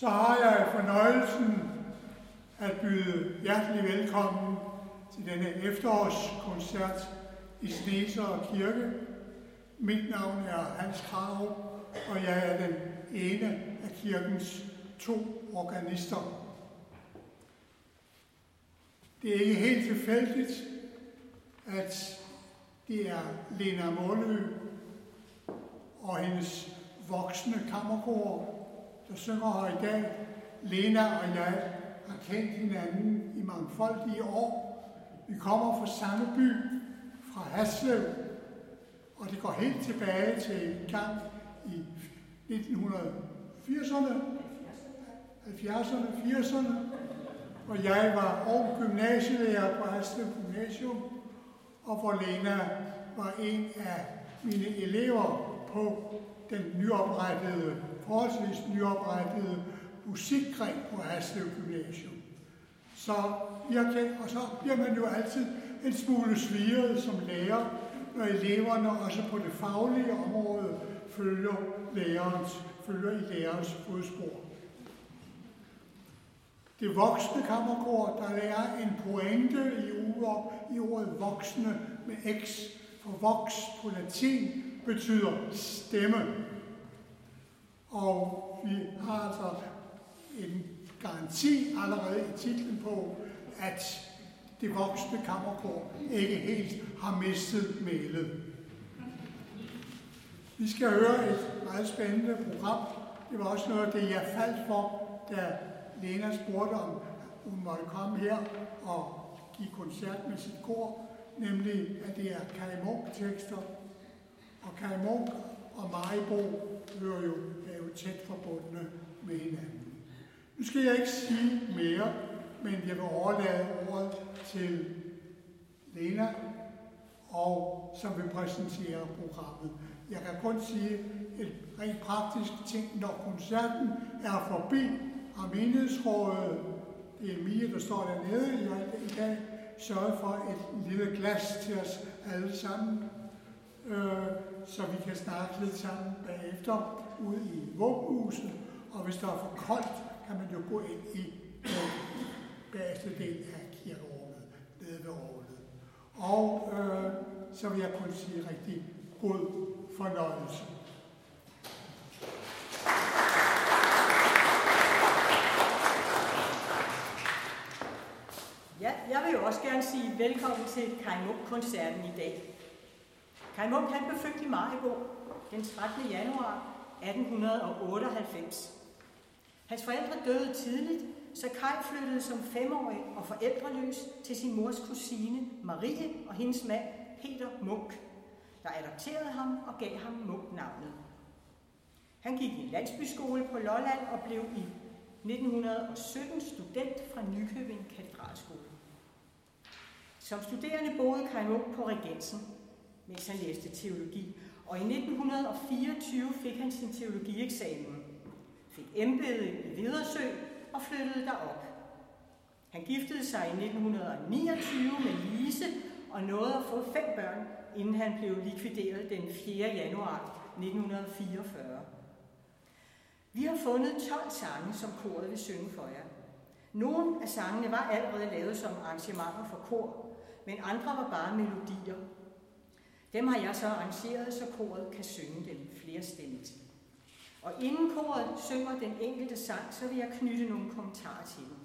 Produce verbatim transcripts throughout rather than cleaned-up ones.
Så har jeg fornøjelsen at byde hjertelig velkommen til denne efterårskoncert i Snesere Kirke. Mit navn er Hans Krarup, og jeg er den ene af kirkens to organister. Det er ikke helt tilfældigt, at det er Lena Målø og hendes voksne kammerkor, der synger her i dag. Lena og jeg har kendt hinanden i mangfoldige år. Vi kommer fra samme by, fra Haslev, og det går helt tilbage til en gang i nitten firserne, halvfjerdserne, firserne, hvor jeg var ung gymnasielærer på Haslev Gymnasium, og hvor Lena var en af mine elever på den nyoprettede, forholdsvis nyoprettede musikgren på Haslev Gymnasium. Så vi har kendt, og så bliver man jo altid en smule sviret som lærer, når eleverne også på det faglige område følger, lærerens, følger i lærerens fodspor. Det voksne kammerkor, der er en pointe i ordet, i ordet voksne med x, for vox på latin betyder stemme. Og vi har altså en garanti allerede i titlen på, at det voksne kammerkor ikke helt har mistet mælet. Vi skal høre et meget spændende program. Det var også noget af det, jeg faldt for, da Lena spurgte, om hun måtte komme her og give koncert med sit kor, nemlig at det er Kaj Munk-tekster. Og Kaj Munk og Maribo hører jo, er jo tæt forbundne med hinanden. Nu skal jeg ikke sige mere, men jeg vil overlade ordet til Lena, og som vil præsentere programmet. Jeg kan kun sige et rent praktisk ting, når koncerten er forbi, har menighedsrådet, det er Mie, der står dernede i dag, sørget for et lille glas til os alle sammen, øh, så vi kan snakke lidt sammen bagefter ude i våbenhuset, og hvis der er for koldt, kan man jo gå ind i øh, bagerste del af kirkerummet, nede ved orglet. Og øh, så vil jeg kun sige rigtig god fornøjelse. Ja, jeg vil jo også gerne sige velkommen til Kaj Munk-koncerten i dag. Kaj Munk han blev født i Maribo den trettende januar atten otteoghalvfems. Hans forældre døde tidligt, så Kaj flyttede som femårig og forældreløs til sin mors kusine Marie og hendes mand Peter Munk, der adopterede ham og gav ham Munk-navnet. Han gik i landsbyskole på Lolland og blev i nitten sytten student fra Nykøbing Katedralskole. Som studerende boede Kaj Munk på Regensen, mens han læste teologi, og i nitten fireogtyve fik han sin teologieksamen, fik embede i Vedersø og flyttede derop. Han giftede sig i nitten niogtyve med Lise og nåede at få fem børn, inden han blev likvideret den fjerde januar nitten fireogfyrre. Vi har fundet tolv sange, som koret vil synge for jer. Nogle af sangene var allerede lavet som arrangementer for kor, men andre var bare melodier. Dem har jeg så arrangeret, så koret kan synge dem flerstemmigt. Og inden koret synger den enkelte sang, så vil jeg knytte nogle kommentarer til den.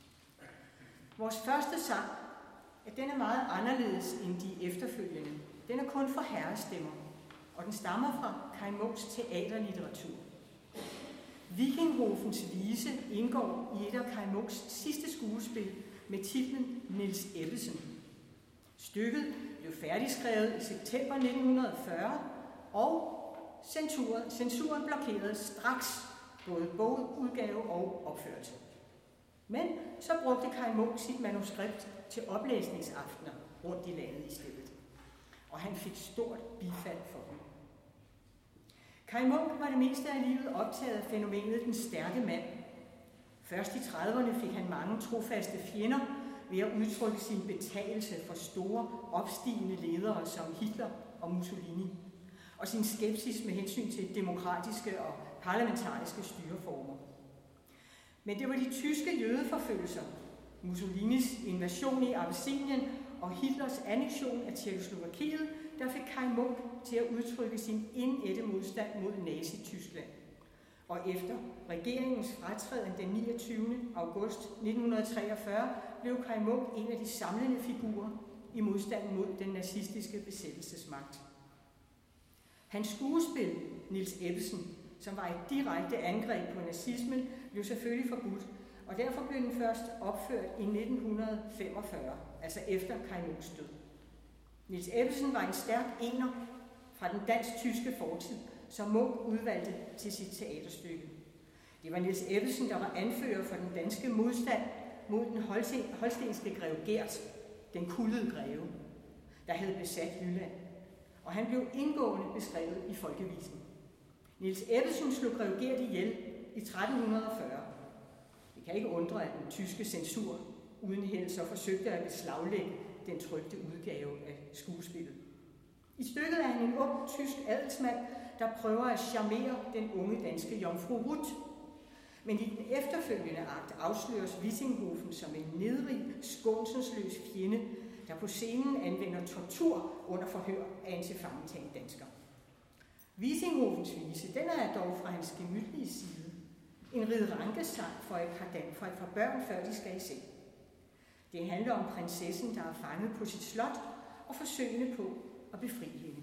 Vores første sang, ja, den er meget anderledes end de efterfølgende. Den er kun for herrestemmer, og den stammer fra Kaj Munks teaterlitteratur. Vikinghofens vise indgår i et af Kaj Munks sidste skuespil med titlen Niels Ebbesen. Stykket blev færdigskrevet i september nitten fyrre, og censuren, censuren blokerede straks både bogudgave og opførelse. Men så brugte Kaj Munk sit manuskript til oplæsningsaftener rundt i landet i stedet. Og han fik stort bifald for dem. Kaj Munk var det meste af livet optaget af fænomenet den stærke mand. Først i trediverne fik han mange trofaste fjender ved at udtrykke sin betagelse for store, opstigende ledere som Hitler og Mussolini, og sin skepsis med hensyn til demokratiske og parlamentariske styreformer. Men det var de tyske jødeforfølgelser, Mussolinis invasion i Abessinien og Hitlers annektion af Tjekkoslovakiet, der fik Kaj Munk til at udtrykke sin indædte modstand mod Nazi-Tyskland. Og efter regeringens fratræden den niogtyvende august nitten treogfyrre blev Kaj Munk en af de samlende figurer i modstanden mod den nazistiske besættelsesmagt. Hans skuespil, Niels Ebbesen, som var et direkte angreb på nazismen, blev selvfølgelig forbudt, og derfor blev den først opført i nitten femogfyrre, altså efter Kaj Munks død. Niels Ebbesen var en stærk ener fra den dansk-tyske fortid, som Munk udvalgte til sit teaterstykke. Det var Niels Ebbesen, der var anfører for den danske modstand mod den holstenske greve Gert, den kullede greve, der havde besat Jylland, og han blev indgående beskrevet i Folkevisen. Niels Ebbesen slog greve Gert ihjel i tretten fyrre. Det kan ikke undre, at den tyske censur uden held så forsøgte at beslaglægge den trykte udgave af skuespillet. I stykket er han en ung tysk adelsmand, der prøver at charmere den unge danske jomfru Ruth. Men i den efterfølgende akt afsløres Wissinghofen som en nedrig, skånselsløs fjende, der på scenen anvender tortur under forhør af en tilfangetagen dansker. Wissinghofens vise, den er dog fra hans gemytlige side. En riderankesang for et par, for et par børn, før de skal i seng. Det handler om prinsessen, der er fanget på sit slot og forsøgende på at befri hende.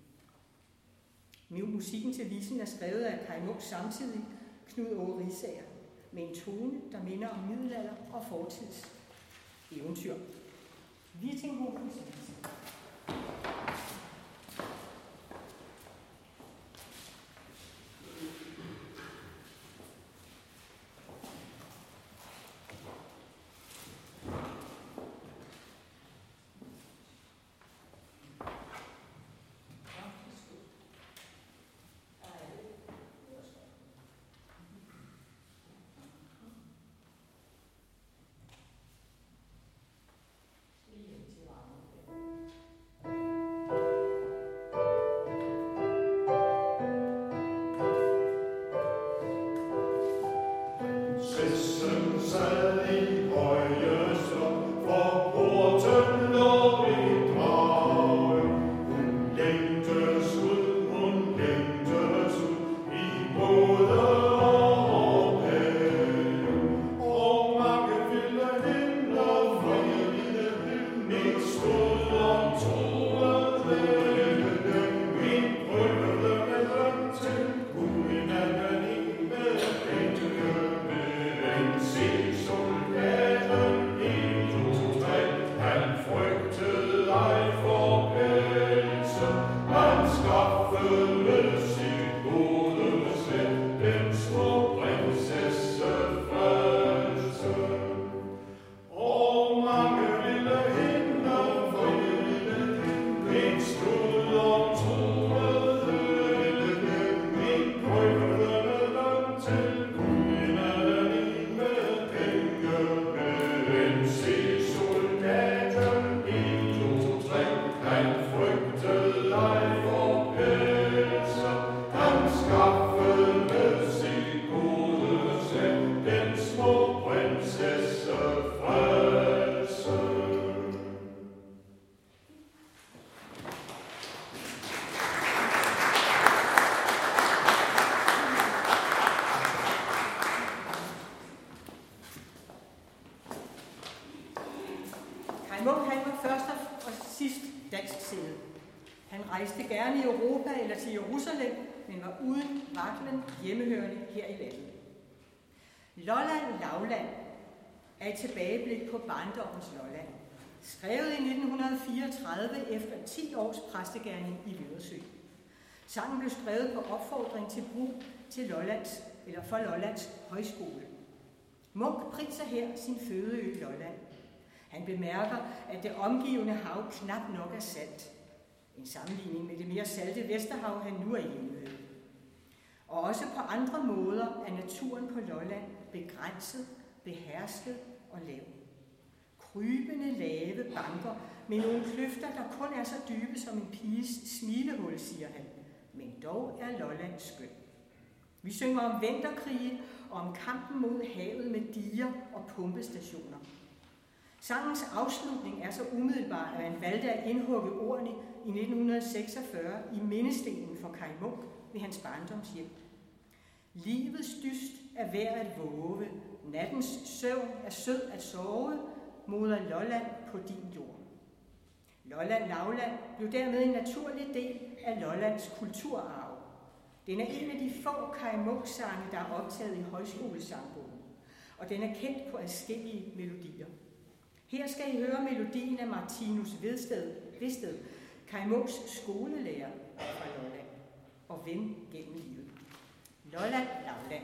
Musikken til visen er skrevet af Kaj Munk samtidig, Knud Aage Riisager, med en tone, der minder om middelalder og fortids eventyr. Wissinghofens vise. Hjemmehørende her i landet. Lolland Lavland er et tilbageblik på barndommens Lolland, skrevet i nitten fireogtredive efter ti års præstegerning i Lydersø. Sangen blev skrevet på opfordring til brug til Lollands, eller for Lollands Højskole. Munk priser her sin fødeø Lolland. Han bemærker, at det omgivende hav knap nok er salt. En sammenligning med det mere salte Vesterhav, han nu er hjemme ved. Og også på andre måder er naturen på Lolland begrænset, behersket og lav. Krybende lave banker med nogle kløfter, der kun er så dybe som en piges smilehul, siger han. Men dog er Lolland skøn. Vi synger om vinterkrige og om kampen mod havet med diger og pumpestationer. Sangens afslutning er så umiddelbar, at man valgte at indhugge ordene i nitten seksogfyrre i mindestenen for Kaj Munk ved hans barndomshjem. Livets dyst er værd at våge, nattens søvn er sød at sove, moder Lolland på din jord. Lolland Lavland blev dermed en naturlig del af Lollands kulturarv. Den er en af de få Kaj Munk-sange, der er optaget i højskolesangbogen, og den er kendt på adskillige melodier. Her skal I høre melodien af Martinus Vedsted, Vedsted Kaj Munks skolelærer fra Lolland og ven gennem livet. Lolland Lavland.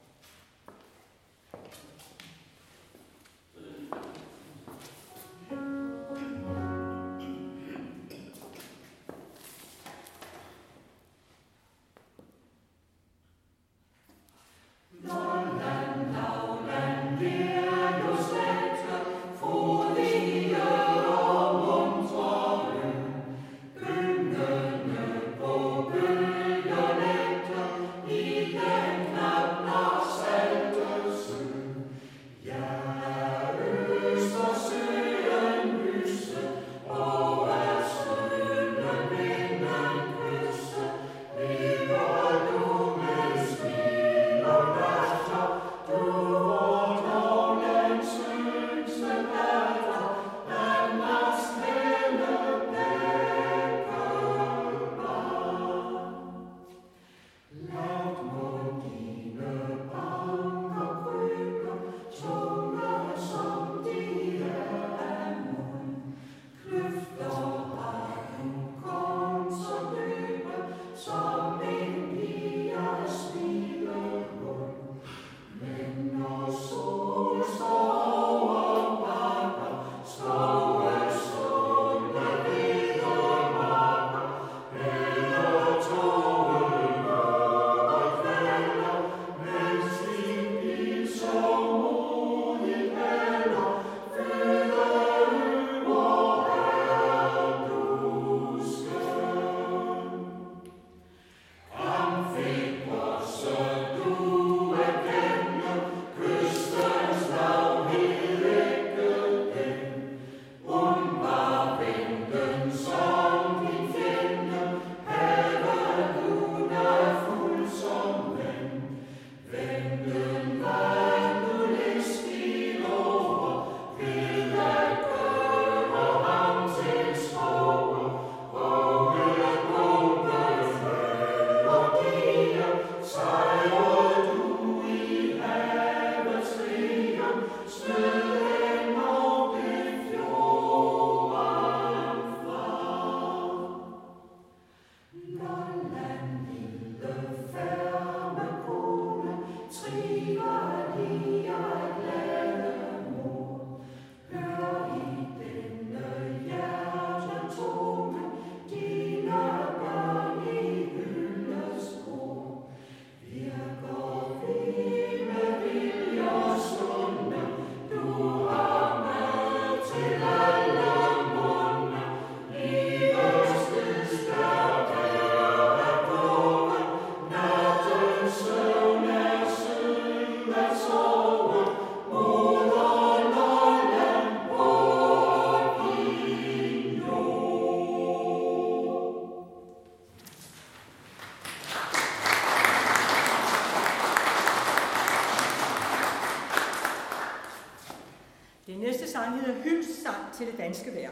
Til det danske vejr.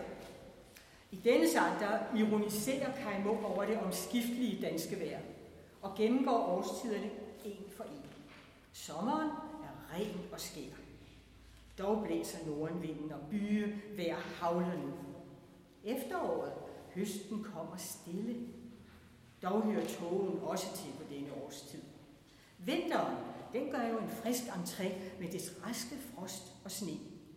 I denne sang, der ironiserer Kaj Munk over det omskiftelige danske vejr og gennemgår årstiderne en for en. Sommeren er ren og skær. Dog blæser nordenvinden og bye vejr havler ned. Efteråret, høsten kommer stille. Dog hører tågen også til på denne årstid. Vinteren, den gør jo en frisk entré med dets raske frost og sne.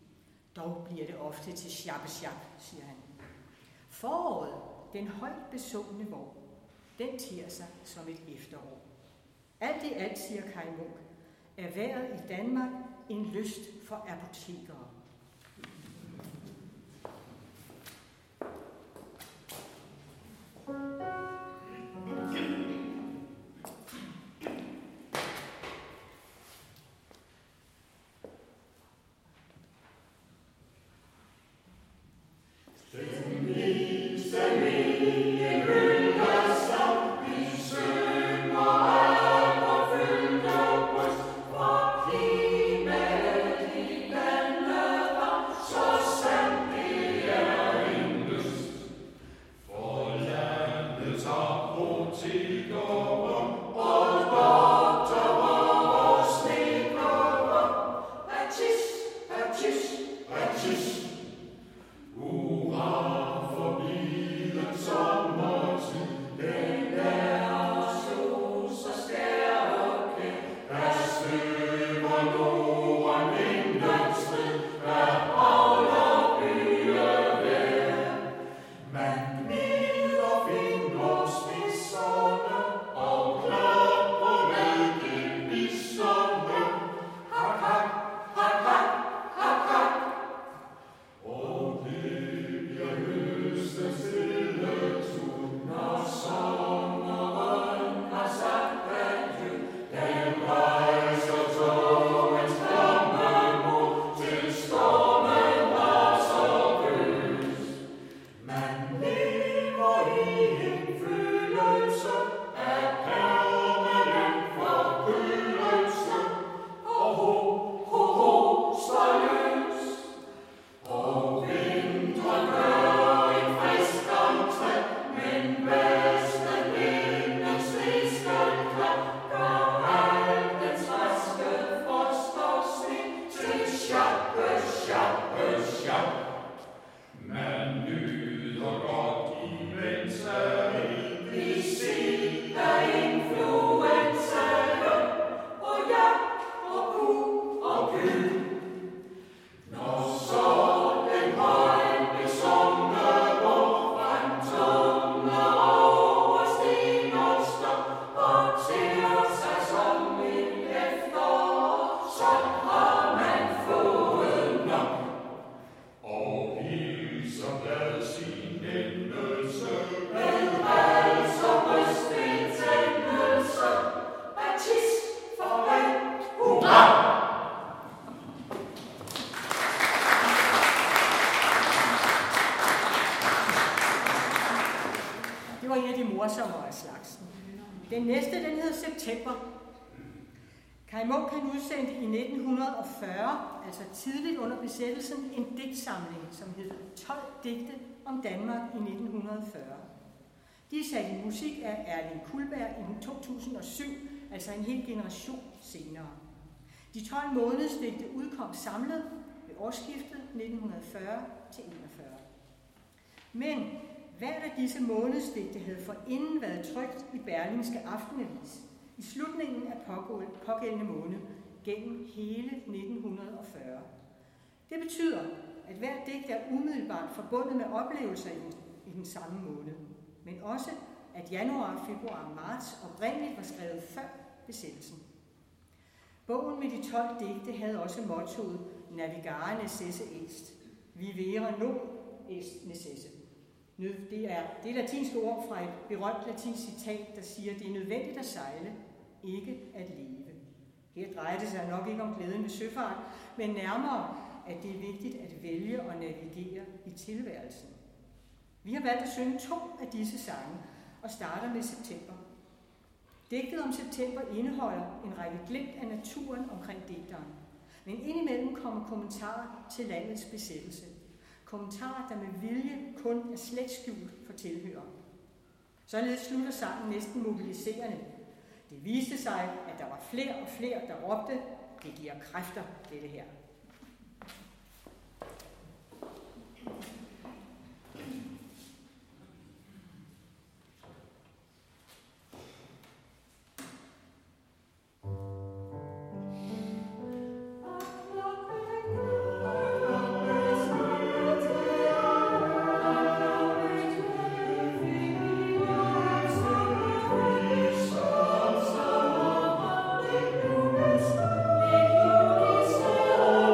Dog bliver det ofte til sjappe-sjap, siger han. Foråret, den højt besungne vår, den tier sig som et efterår. Alt i alt, siger Kaj Munk, er vejret i Danmark en lyst for apotekere. Den næste, den hedder September. Kaj Munk han udsendte i nitten fyrre, altså tidligt under besættelsen, en digtsamling, som hed tolv digte om Danmark i nitten fyrre. De er sat i musik af Erling Kullberg i to tusind og syv, altså en hel generation senere. De tolv månedsdigte udkom samlet ved årsskiftet nitten fyrre til enogfyrre. Men hvert af disse månedsdigte havde forinden været trykt i Berlingske Aftenavis i slutningen af pågældende måned gennem hele nitten fyrre. Det betyder, at hvert digt er umiddelbart forbundet med oplevelser i den, i den samme måned, men også at januar, februar og marts oprindeligt var skrevet før besættelsen. Bogen med de tolv digte havde også mottoet Navigare necesse est, vivere non est necesse. Det er det latinske ord fra et berømt latinsk citat, der siger, at det er nødvendigt at sejle, ikke at leve. Her drejer det sig nok ikke om glæden ved søfart, men nærmere, at det er vigtigt at vælge og navigere i tilværelsen. Vi har valgt at synge to af disse sange og starter med September. Digtet om september indeholder en række glimt af naturen omkring digteren, men indimellem kommer kommentarer til landets besættelse. Kommentarer, der med vilje kun er slet skjult for tilhører. Således slutter sangen næsten mobiliserende. Det viste sig, at der var flere og flere, der råbte, det giver kræfter, dette her. Oh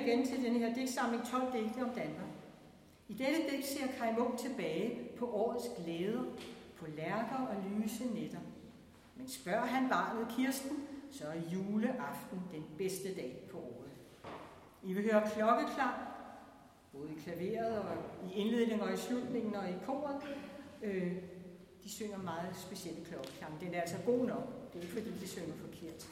igen til den her digtsamling tolv digte om Danmark. I dette digt ser Kaj Munk tilbage på årets glæder, på lærker og lyse nætter. Men spørger han barnet Kirsten, så er juleaften den bedste dag på året. I vil høre klokkeklar, både i klaveret og i indledningen og i slutningen og i koret. Øh, de synger meget specielle klokkeklar, men den er altså god nok. Det er ikke fordi, de synger forkert.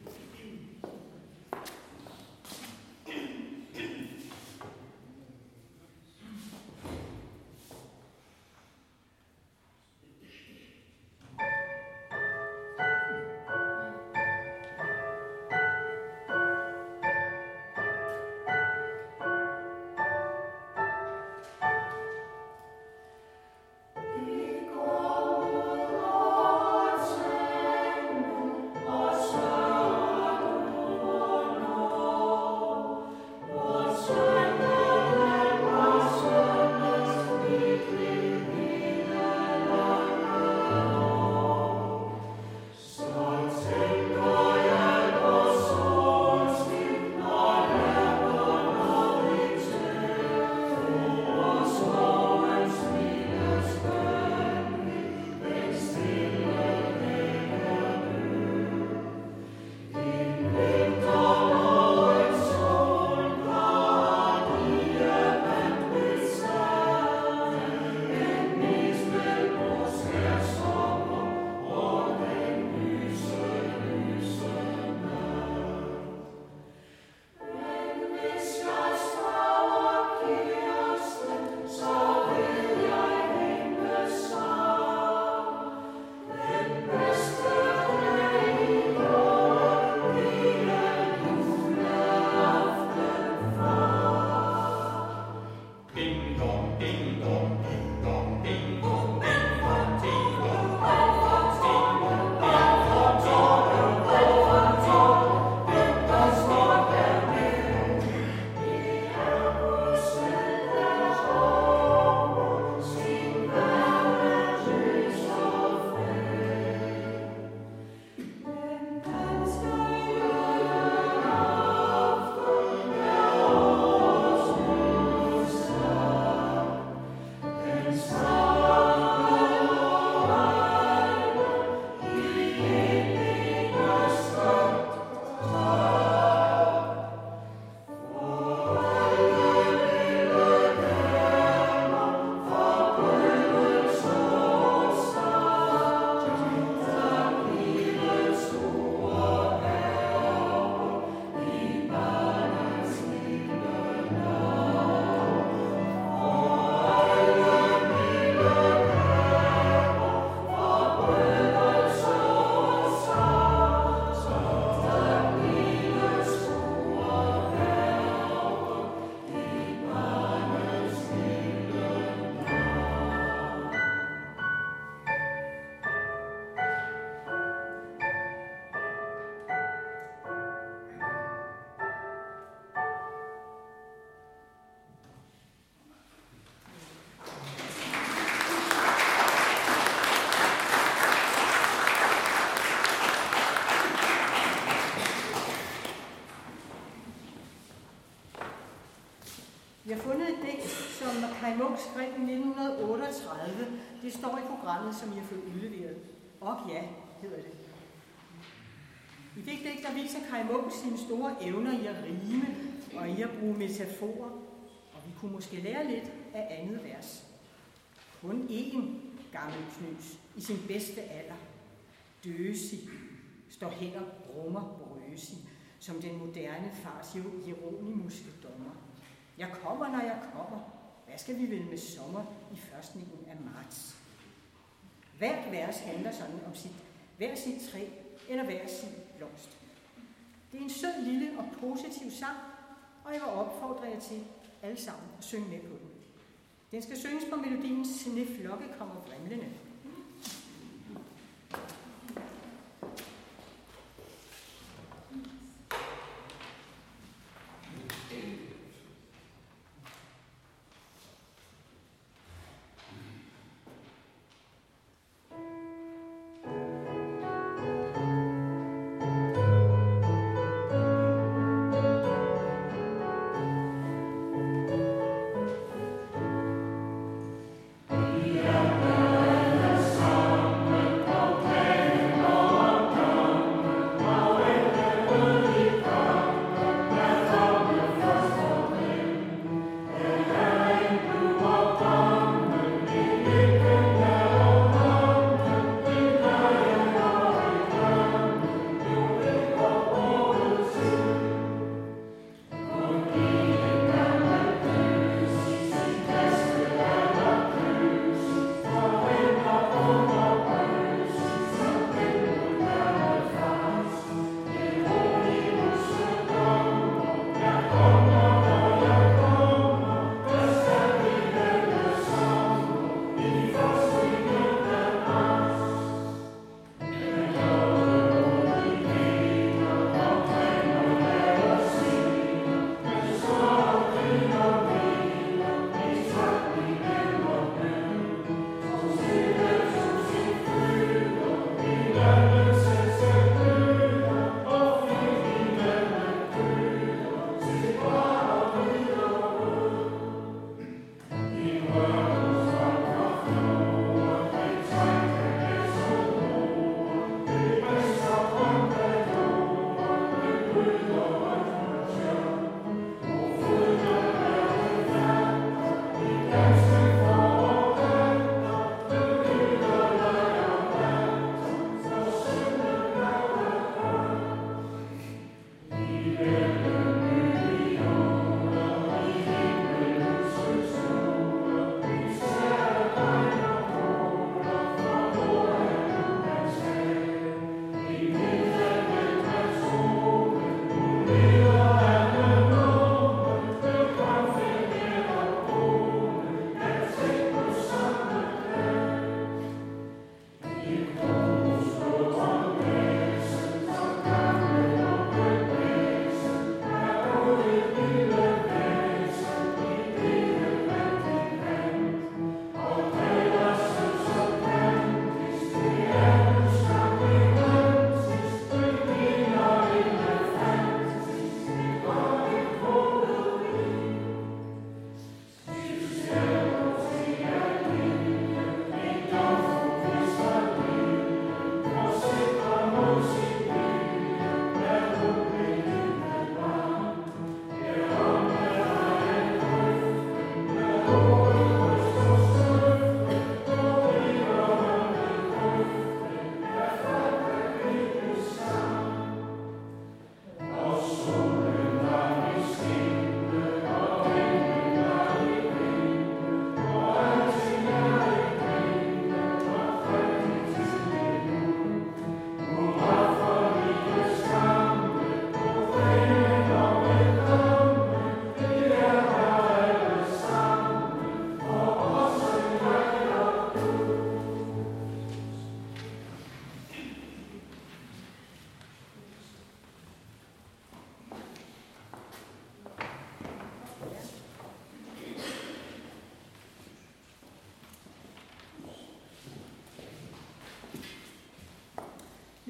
Vi har fundet et digt, som Kaj Munk skrev i nitten otteogtredive. Det står i programmet, som I har fået udleveret. Og ja, hedder det. I det digt, der viser Kaj Munk sine store evner i at rime og i at bruge metaforer. Og vi kunne måske lære lidt af andet vers. Kun én gammel knys i sin bedste alder. Døsig står hen og brummer brøsig, som den moderne fars jeronimuske dommer. Jeg kommer, når jeg kommer. Hvad skal vi vel med sommer i førstningen af marts? Hvert vers handler sådan om sit, hver sit træ eller hver sin blomst. Det er en sød, lille og positiv sang, og jeg vil opfordre jer til alle sammen at synge med på den. Den skal synges på melodien Sneflokke kommer vrimlende.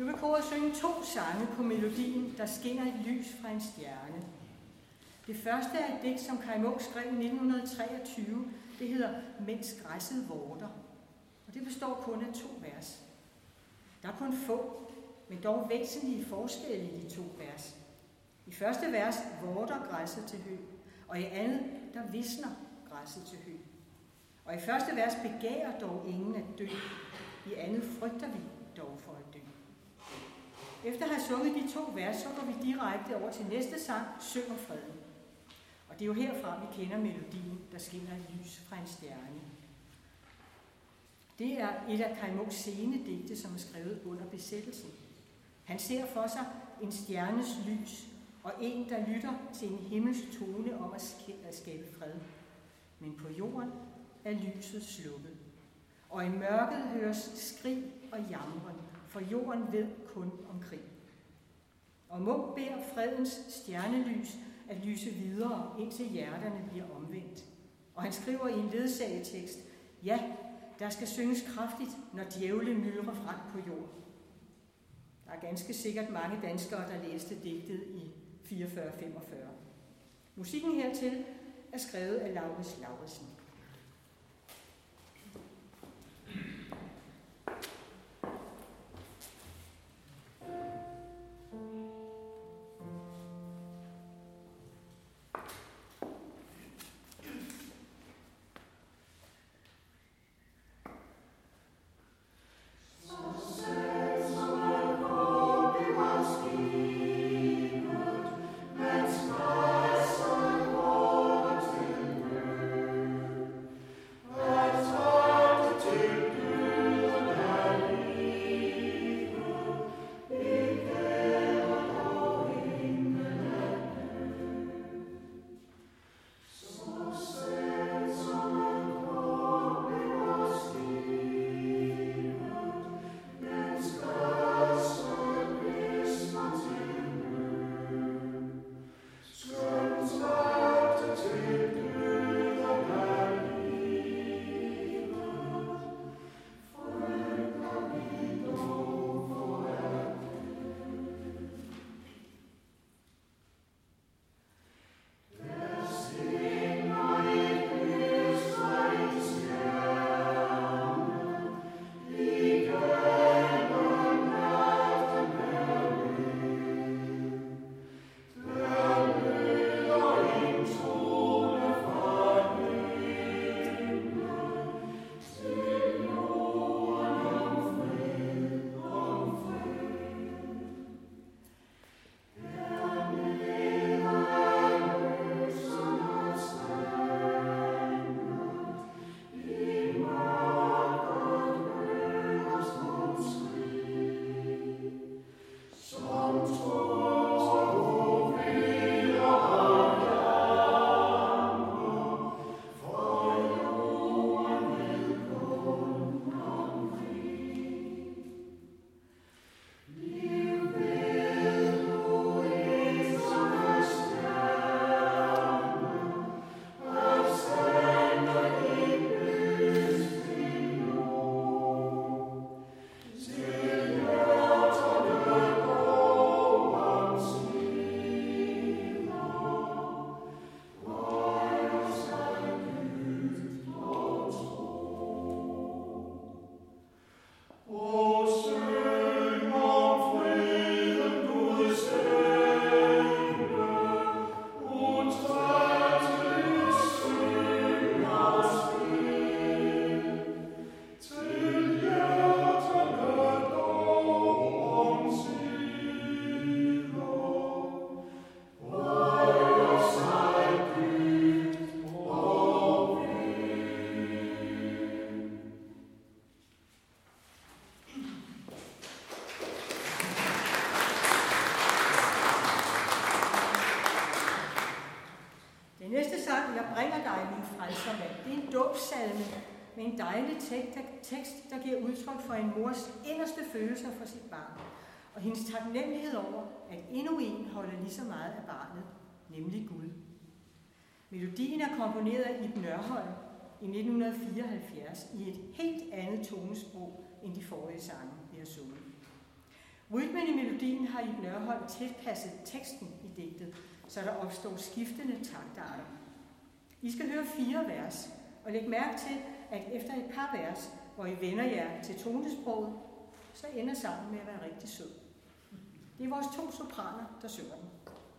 Nu vil koret synge to sange på melodien, der skinner et lys fra en stjerne. Det første er et digt, som Kaj Munk skrev i nitten treogtyve. Det hedder Mens græsset vorter, og det består kun af to vers. Der er kun få, men dog væsentlige forskelle i de to vers. I første vers vorter græsset til hø, og i andet, der visner græsset til hø. Og i første vers begærer dog ingen at dø, i andet frygter vi dog for at dø. Efter at have sunget de to vers, så går vi direkte over til næste sang, Synger freden. Og det er jo herfra, vi kender melodien, der skinner et lys fra en stjerne. Det er et af Kaj Munks scenedigte, som er skrevet under besættelsen. Han ser for sig en stjernes lys, og en, der lytter til en himmelsk tone om at skabe fred. Men på jorden er lyset slukket, og i mørket høres skrig og jamren, for jorden ved kun om krig. Og Munk beder fredens stjernelys at lyse videre, indtil hjerterne bliver omvendt. Og han skriver i en ledsagetekst, ja, der skal synges kraftigt, når djævle myldrer frem på jorden. Der er ganske sikkert mange danskere, der læste digtet i fireogfyrre femogfyrre. Musikken hertil er skrevet af Laurits Lauridsen. Med en dejlig tekst, der giver udtryk for en mors inderste følelser for sit barn, og hendes taknemmelighed over, at endnu en holder lige så meget af barnet, nemlig Gud. Melodien er komponeret af Ib Nørholm i nitten fireoghalvfjerds i et helt andet tonesprog end de forrige sange, vi har sunget. Rytmen i melodien har Ib Nørholm tilpasset teksten i digtet, så der opstår skiftende taktarter. I skal høre fire vers, og læg mærke til, at efter et par vers, hvor I vender jer til tonesproget, så ender sangen med at være rigtig sød. Det er vores to sopraner, der synger den.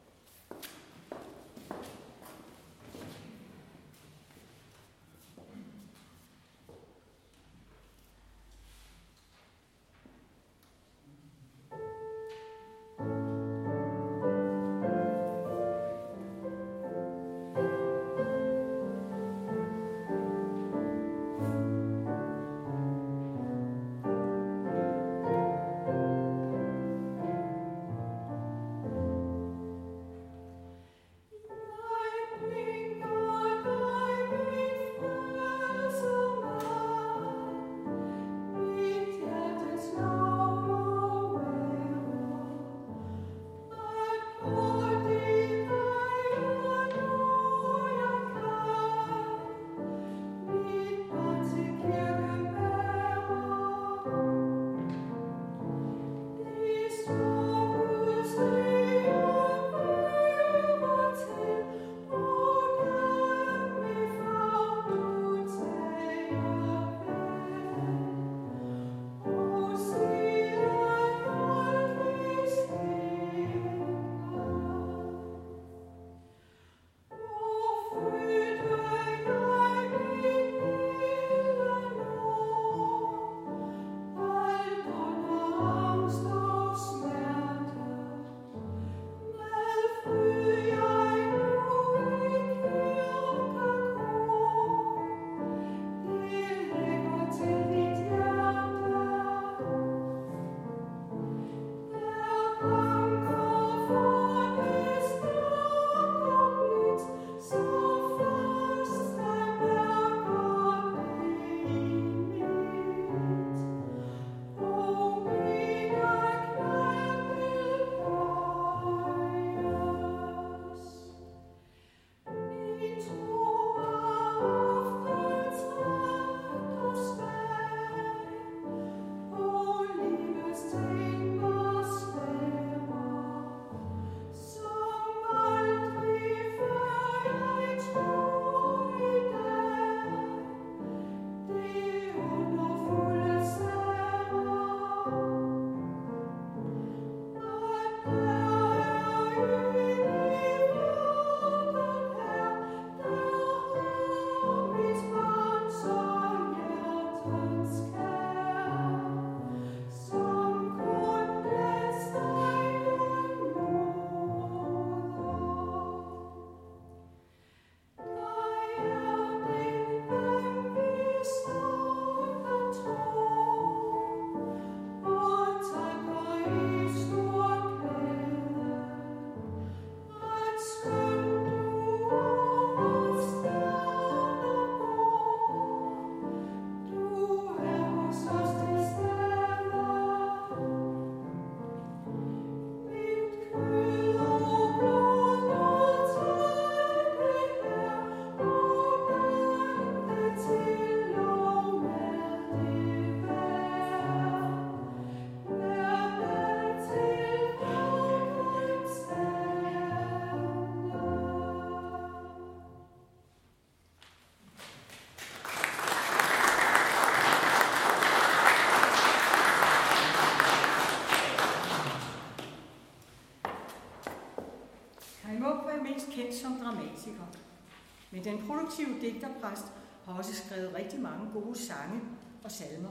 kendt som dramatiker. Men den produktive digterpræst har også skrevet rigtig mange gode sange og salmer.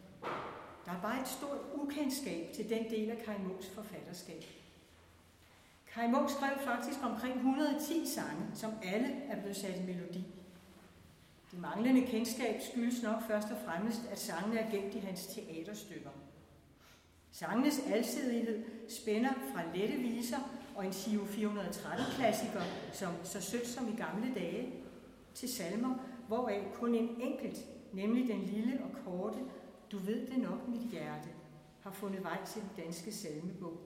Der er bare et stort ukendskab til den del af Kaj Munks forfatterskab. Kaj Munk skrev faktisk omkring et hundrede og ti sange, som alle er blevet sat i melodi. Det manglende kendskab skyldes nok først og fremmest, at sangene er gemt i hans teaterstykker. Sangenes alsidighed spænder fra lette viser og en Giro fire hundrede og tretten-klassiker, som Så sødt som i gamle dage, til salmer, hvoraf kun en enkelt, nemlig den lille og korte Du ved det nok, mit hjerte, har fundet vej til den danske salmebog.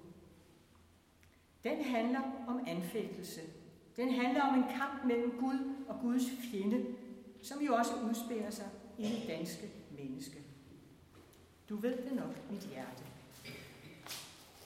Den handler om anfægtelse. Den handler om en kamp mellem Gud og Guds fjende, som jo også udspiller sig i det danske menneske. Du ved det nok, mit hjerte.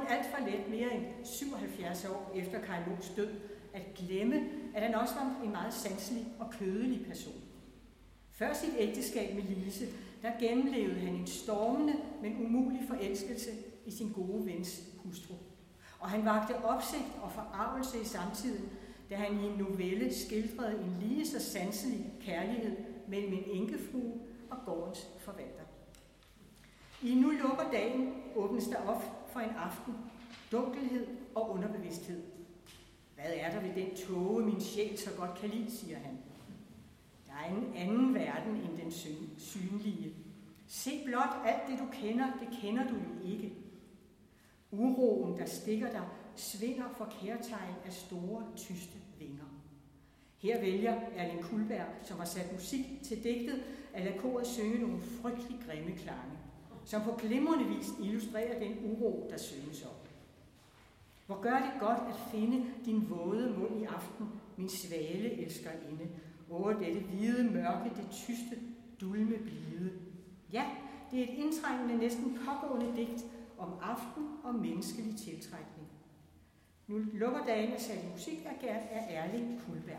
kun alt for let mere end syvoghalvfjerds år efter Kaj Munks død at glemme, at han også var en meget sanselig og kødelig person. Før sit ægteskab med Lise, der gennemlevede han en stormende, men umulig forelskelse i sin gode vens hustru. Og han vagte opsigt og forarvelse i samtiden, da han i en novelle skildrede en lige så sanselig kærlighed mellem en enkefrue og gårdens forvalter. I Nu lukker dagen åbnes der op for en aften, dunkelhed og underbevidsthed. Hvad er der ved den tåge, min sjæl så godt kan lide, siger han. Der er en anden verden end den synlige. Se blot alt det, du kender, det kender du jo ikke. Uroen, der stikker dig, svinger for kærtegn af store, tyste vinger. Her vælger Erling Kullberg, som har sat musik til digtet, at lade koret synge nogle frygtelig grimme klange, som på glimrende vis illustrerer den uro, der synges om. Hvor gør det godt at finde din våde mund i aften, min svale elskerinde, over dette hvide mørke, det tyste, dulme blide. Ja, det er et indtrængende, næsten pågående digt om aften og menneskelig tiltrækning. Nu lukker dagen af sat musik af Gert af Erling Kullberg.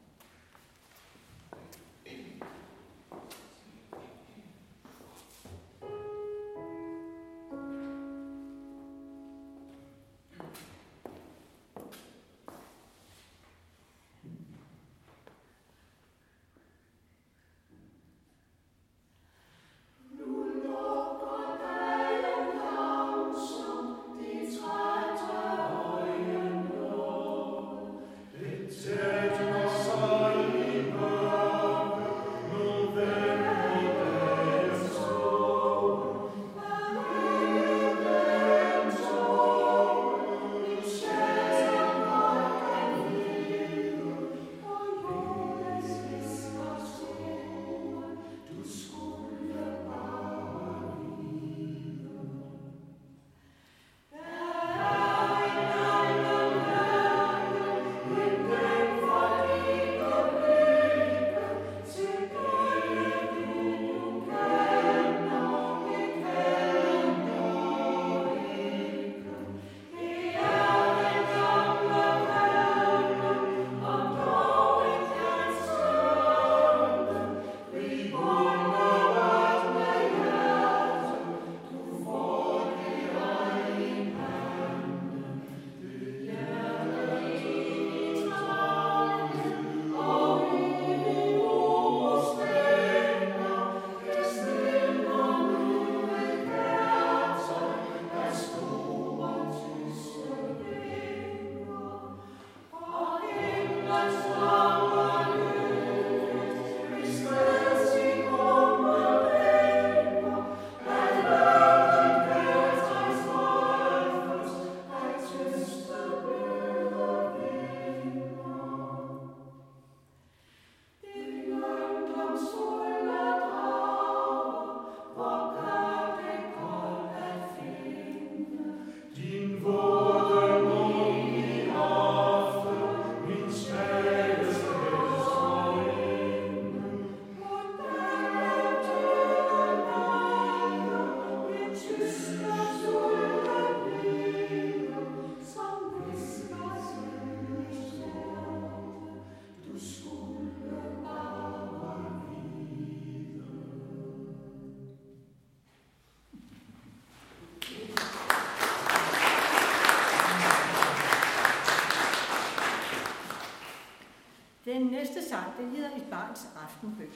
Den næste sang, den hedder Et barns aftenbøn.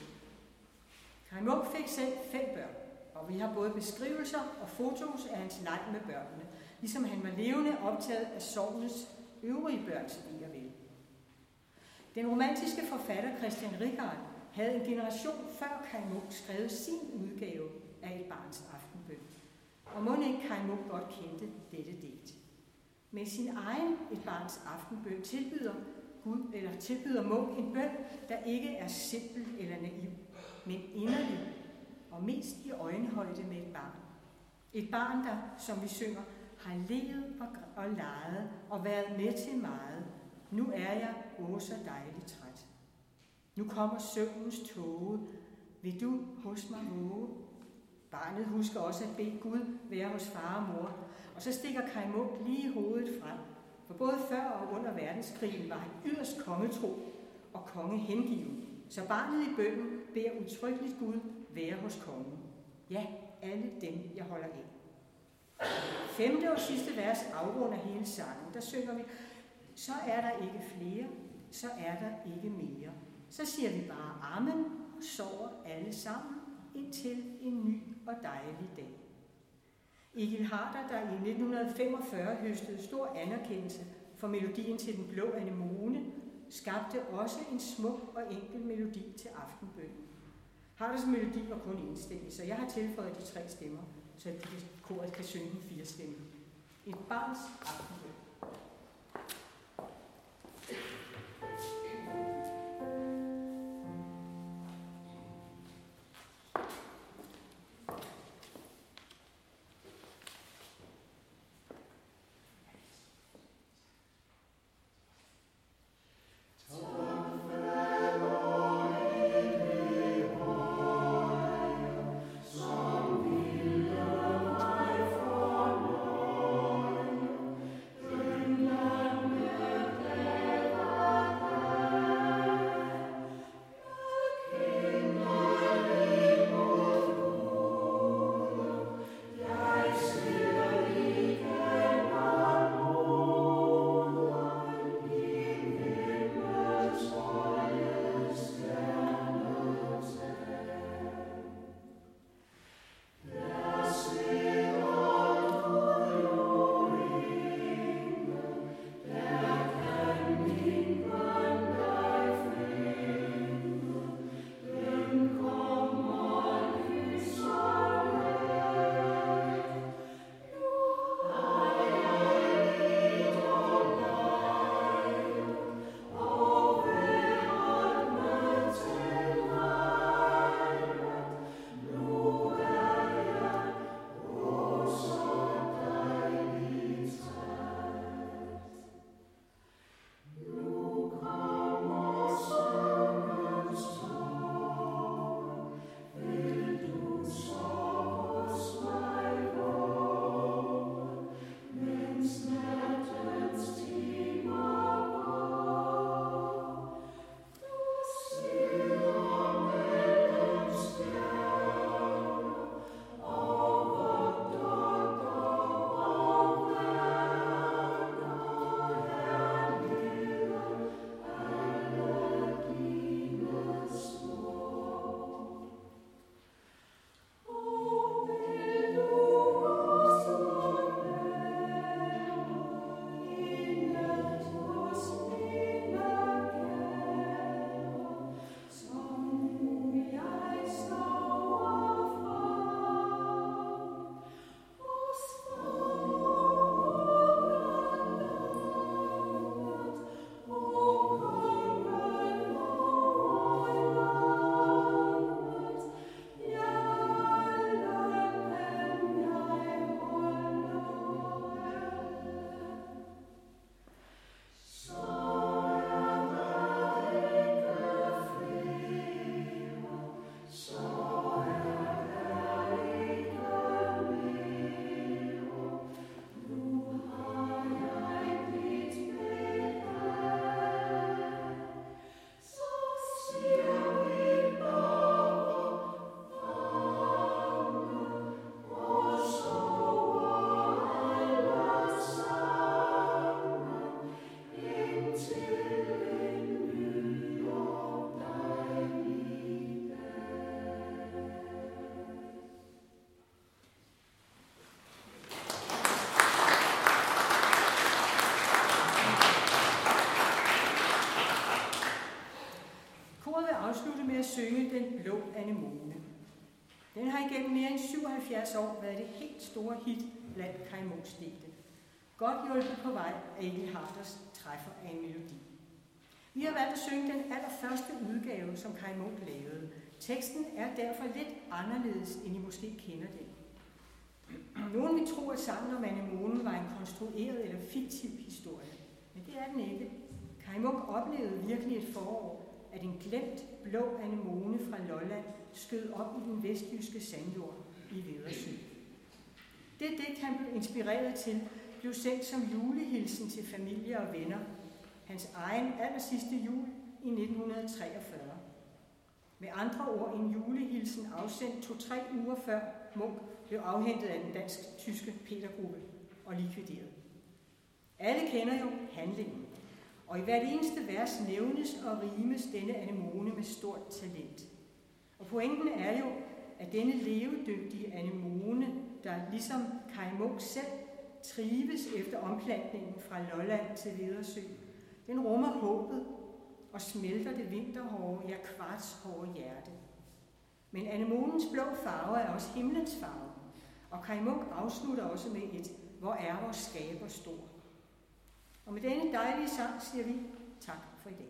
Kaj Munk fik selv fem børn, og vi har både beskrivelser og fotos af hans leg med børnene, ligesom han var levende optaget af sognets øvrige børns ve og vel. Den romantiske forfatter Christian Richard havde en generation før Kaj Munk skrevet sin udgave af Et barns aftenbøn. Og må ikke Kaj Munk godt kendte dette digt. Med sin egen Et barns aftenbøn tilbyder Gud, eller tilbyder Munk en bøn, der ikke er simpel eller naiv, men inderlig og mest i øjenhøjde med et barn. Et barn, der, som vi synger, har levet og, og leget og været med til meget. Nu er jeg åh så dejligt træt. Nu kommer søvnens tåge. Vil du hos mig våge? Barnet husker også at bede Gud være hos far og mor, og så stikker Kaj Munk lige hovedet frem. For både før og under verdenskrigen var han yderst kongetro og kongehengiven, så barnet i bønnen beder udtrykkeligt Gud være hos kongen. Ja, alle dem, jeg holder af. Femte og sidste vers afrunder hele sangen. Der synger vi, så er der ikke flere, så er der ikke mere. Så siger vi bare amen og sover alle sammen indtil en ny og dejlig dag. Egil Harder, der i nitten femogfyrre høstede stor anerkendelse for melodien til Den blå anemone, skabte også en smuk og enkel melodi til aftenbønnen. Harders melodi var kun enstemmig, så jeg har tilføjet de tre stemmer, så koret kan synge den fire stemmer. Et barns aftenbøn. Med at synge Den blå anemone. Den har igennem mere end syvoghalvfjerds år været det helt store hit blandt Kaj Munks digte. Godt hjulpet på vej af Egil Harders træffer af en melodi. Vi har valgt at synge den allerførste udgave, som Kaj Munk lavede. Teksten er derfor lidt anderledes, end I måske kender den. Nogen vil tro, at sangen om anemonen var en konstrueret eller fiktiv historie, men det er den ikke. Kaj Munk oplevede virkelig et forår, at en glemt blå anemone fra Lolland skød op i den vestjyske sandjord. i Vedersø. Det digt, han blev inspireret til, blev sendt som julehilsen til familie og venner, hans egen aller sidste jul i nitten treogfyrre. Med andre ord en julehilsen afsendt to-tre uger før Munch blev afhentet af den dansk-tyske Petergruppe og likvideret. Alle kender jo handlingen, og i hvert eneste vers nævnes og rimes denne anemone med stort talent. Og pointen er jo, at denne levedygtige anemone, der ligesom Kaj Munch selv trives efter omplantningen fra Lolland til Vedersø, den rummer håbet og smelter det vinterhårde, ja kvartshårde hjerte. Men anemonens blå farve er også himlens farve, og Kaj Munch afslutter også med et "Hvor er vores skaber stor". Og med denne dejlige sang siger vi tak for i dag.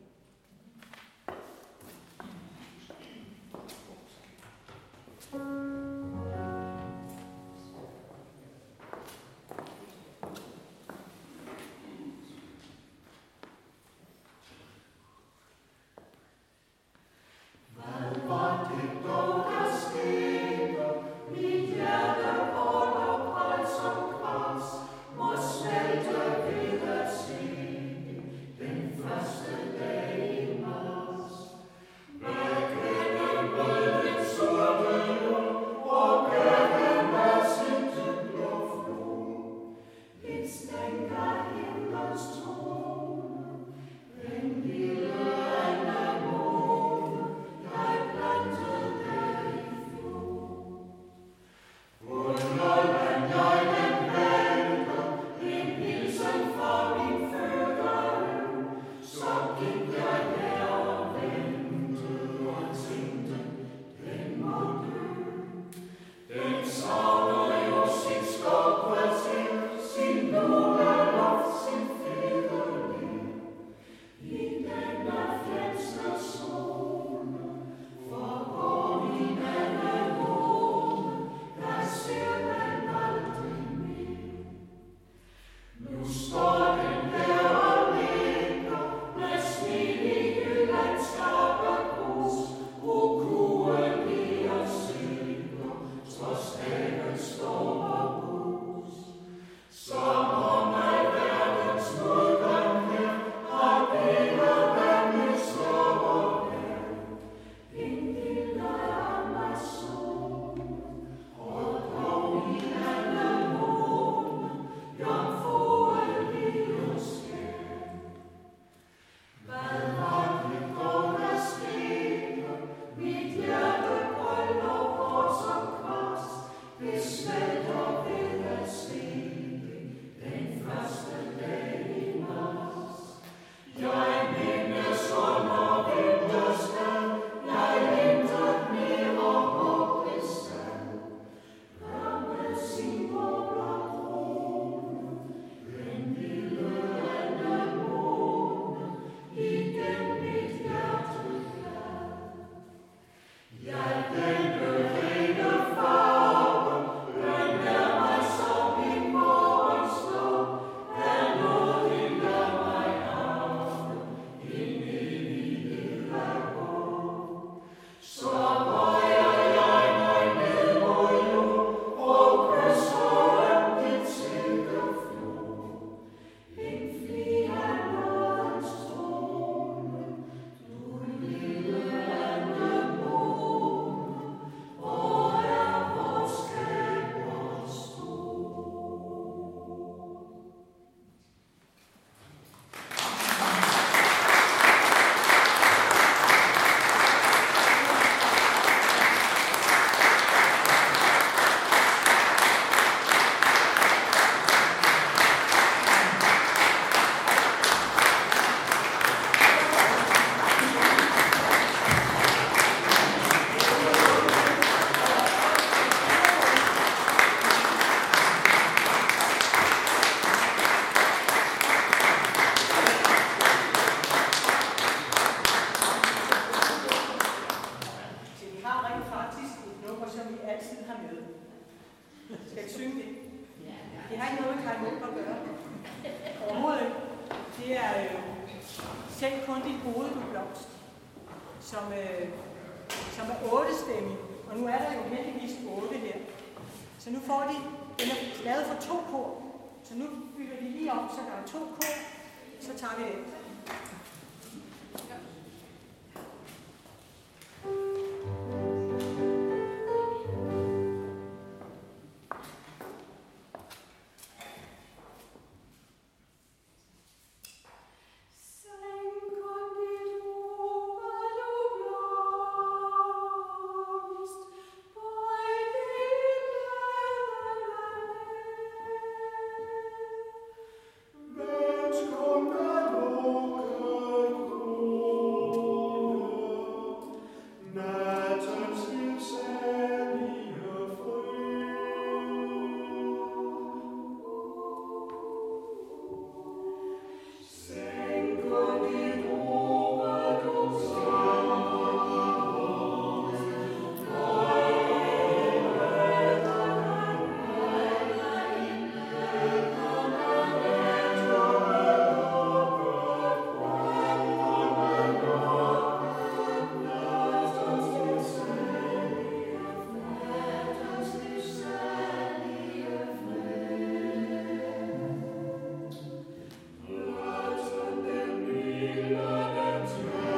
Så nu får de, den er lavet for to kor. Så nu bygger vi lige om, så der er to kor. Så tager vi det. Thank you.